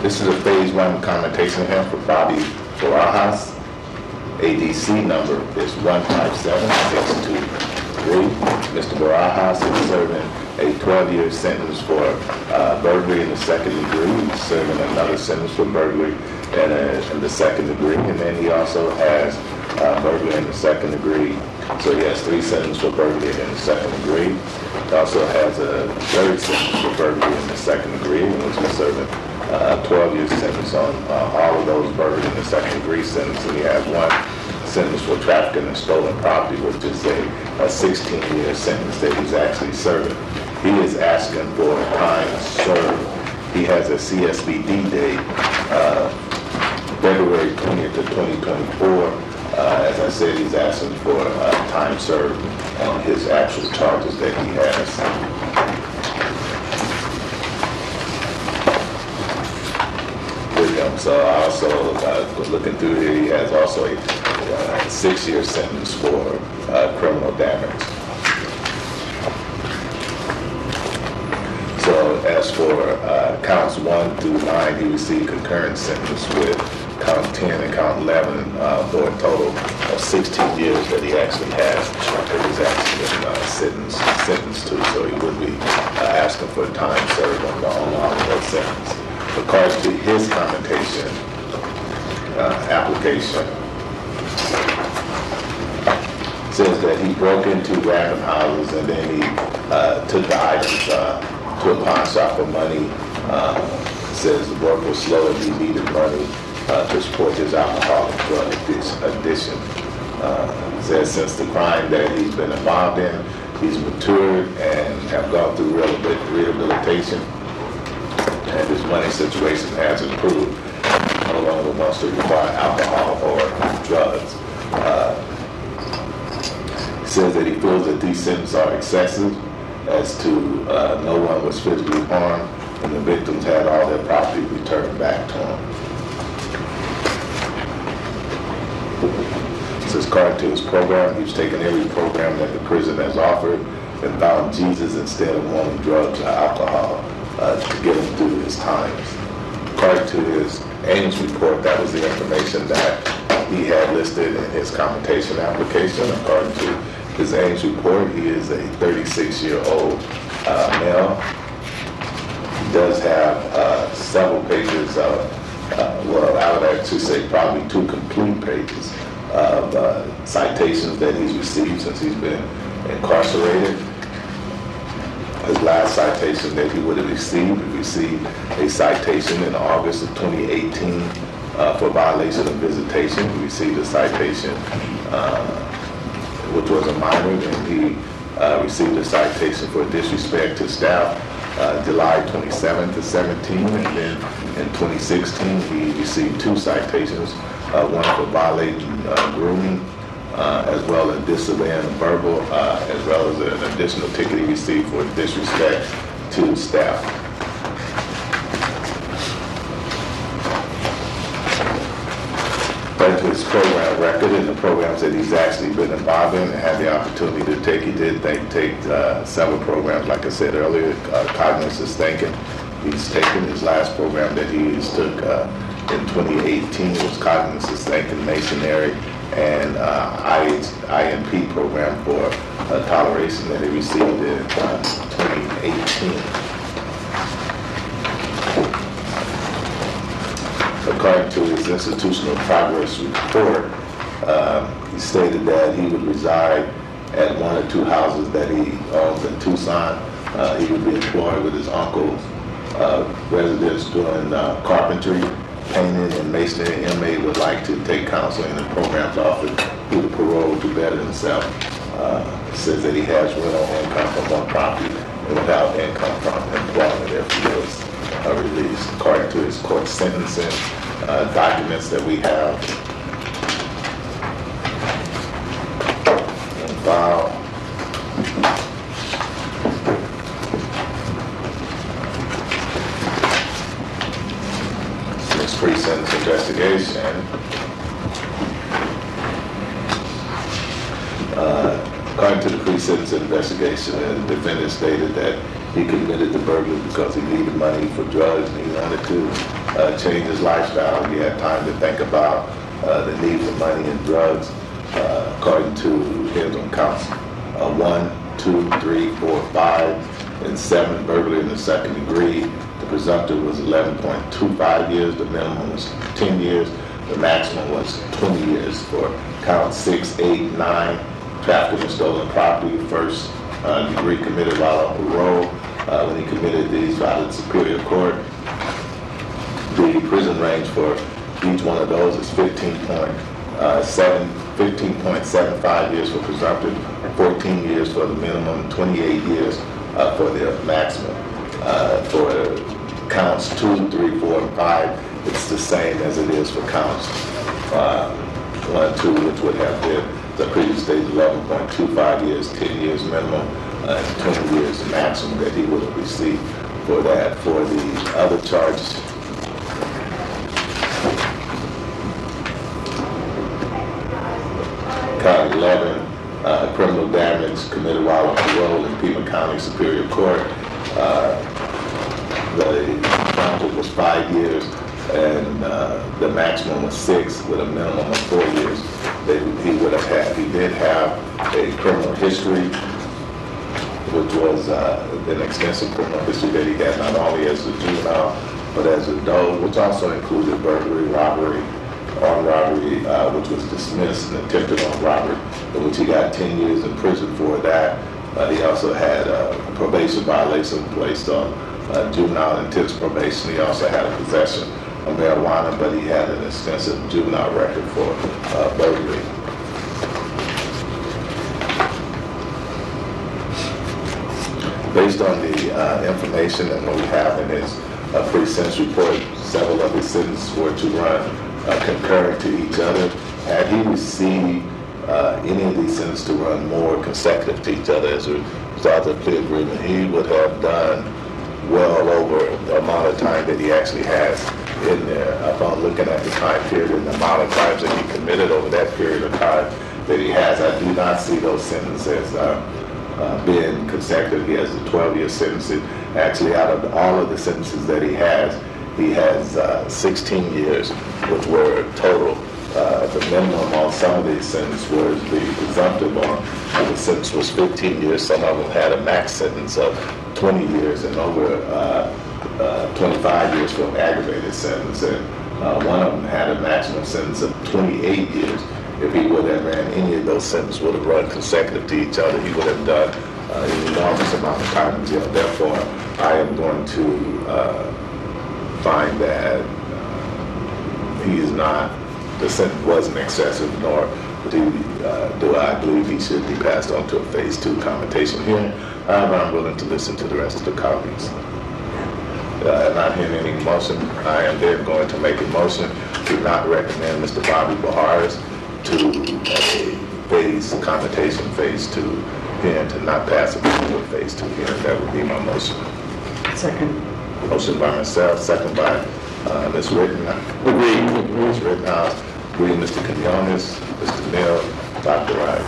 This is a phase 1 commutation hearing for Bobby Barajas. ADC number is 157623. Mr. Barajas is serving a 12-year sentence for burglary in the second degree. He's serving another sentence for burglary in the second degree, and then he also has burglary in the second degree. So he has 3 sentences for burglary in the second degree. He also has a third sentence for burglary in the second degree, in which he's serving a 12-year sentence on all of those burglary in the second degree sentences. And he has 1 sentence for trafficking and stolen property, which is a 16-year sentence that he's actually serving. He is asking for time served. He has a CSBD date, February 20th of 2024. As I said, he's asking for time served on his actual charges that he has. So I also, looking through here, he has also a 6-year sentence for criminal damage. So as for counts 1 through 9, he received concurrent sentence with count 10 and count 11 for a total of 16 years that he actually has that he's actually been sentenced to. So he would be asking for time served on all of those sentences. According to his commutation application, says that he broke into random houses and then he took the items to a pawn shop for money. Says the work was slow and he needed money to support his alcohol and drug addiction. Says since the crime that he's been involved in, he's matured and have gone through rehabilitation, and his money situation has improved. He no longer wants to require alcohol or drugs. He says that he feels that these sentences are excessive, as to no one was physically harmed, and the victims had all their property returned back to him. He says, according to his program, he's taken every program that the prison has offered and found Jesus instead of wanting drugs or alcohol to get him through his times. According to his Ames report, that was the information that he had listed in his commutation application. According to his Ames report, he is a 36-year-old male. He does have several pages of, well, I would actually say probably 2 complete pages of citations that he's received since he's been incarcerated. His last citation that he would have received, he received a citation in August of 2018 for violation of visitation. He received a citation which was a minor, and he received a citation for disrespect to staff July 27th to 17, and then in 2016 he received 2 citations, one for violating grooming, as well as disobeying verbal, as well as an additional ticket he received for disrespect to staff. According to his program record and the programs that he's actually been involved in and had the opportunity to take, he did take several programs, like I said earlier, cognitive thinking. He's taken his last program that he took in 2018 was cognitive thinking, masonry, and INP program for toleration that he received in 2018. According to his institutional progress report, he stated that he would reside at 1 or 2 houses that he owns in Tucson. He would be employed with his uncle's residence doing carpentry, painting, and masonry. An inmate would like to take counseling and programs offered through the parole to better himself. Says that he has rental income from one property and without income from employment if he is released. According to his court sentencing documents that we have in file, this pre-sentence investigation, according to the pre-sentence investigation, the defendant stated that He committed to burglary because he needed money for drugs and he wanted to change his lifestyle. He had time to think about the need for money and drugs, according to his own counts. 1, 2, 3, 4, 5, and 7 burglary in the second degree. The presumptive was 11.25 years. The minimum was 10 years. The maximum was 20 years for count 6, 8, 9, trafficking and stolen property, first degree committed while on parole. When he committed these, filed in Superior Court. The prison range for each one of those is 15.75 years for presumptive, 14 years for the minimum, 28 years for the maximum. For counts 2, 3, 4, and 5, it's the same as it is for counts 1, 2, which would have been the previous stage 11.25 years, 10 years minimum, and 20 years maximum that he would have received for that. For the other charges, count 11, criminal damage committed while on parole in Pima County Superior Court. The penalty was 5 years, and the maximum was 6, with a minimum of 4 years that he would have had. He did have a criminal history, which was an extensive criminal history that he had not only as a juvenile, but as an adult, which also included burglary, robbery, armed robbery, which was dismissed, and attempted armed robbery, in which he got 10 years in prison for that. He also had a probation violation placed on juvenile intense probation. He also had a possession of marijuana, but he had an extensive juvenile record for burglary. Based on the information and what we have in his pre-sentence report, several of his sentences were to run concurrent to each other. Had he received any of these sentences to run more consecutive to each other as a result of the plea agreement, he would have done well over the amount of time that he actually has in there. Upon looking at the time period and the amount of times that he committed over that period of time that he has, I do not see those sentences being consecutive. He has a 12-year sentence. Actually, out of all of the sentences that he has 16 years, which were total. The minimum on some of these sentences was the presumptive on the sentence was 15 years. Some of them had a max sentence of 20 years and over 25 years for an aggravated sentence. And one of them had a maximum sentence of 28 years. If he would have ran any of those sentences, would have run consecutive to each other, he would have done an enormous amount of time in jail. Therefore, I am going to find that he is not, the sentence wasn't excessive, nor do I believe he should be passed on to a phase 2 commutation hearing. However, I'm willing to listen to the rest of the colleagues. Not hearing any motion, I am then going to make a motion to not recommend Mr. Bobby Baharis to a commutation phase 2 hearing, to not pass it to a phase 2 hearing. That would be my motion. Second. Motion by myself, second by Ms. Rittenhouse. Agreed. Ms. Rittenhouse. Agreed. Mr. Quinones, Mr. Mill, Dr. Wright.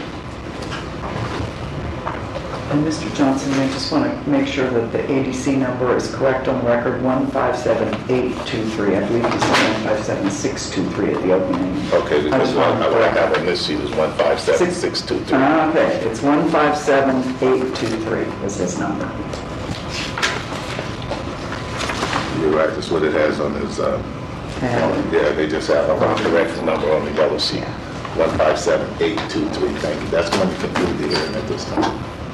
And Mr. Johnson, I just want to make sure that the ADC number is correct on the record, 157823. I believe you said 157623 at the opening. Okay, because what I have on this sheet is 157623. Okay, it's 157823 is his number. You're right, that's what it has on his, yeah, they just have a correct number on the yellow sheet. 157823, thank you. That's going to conclude the hearing at this time.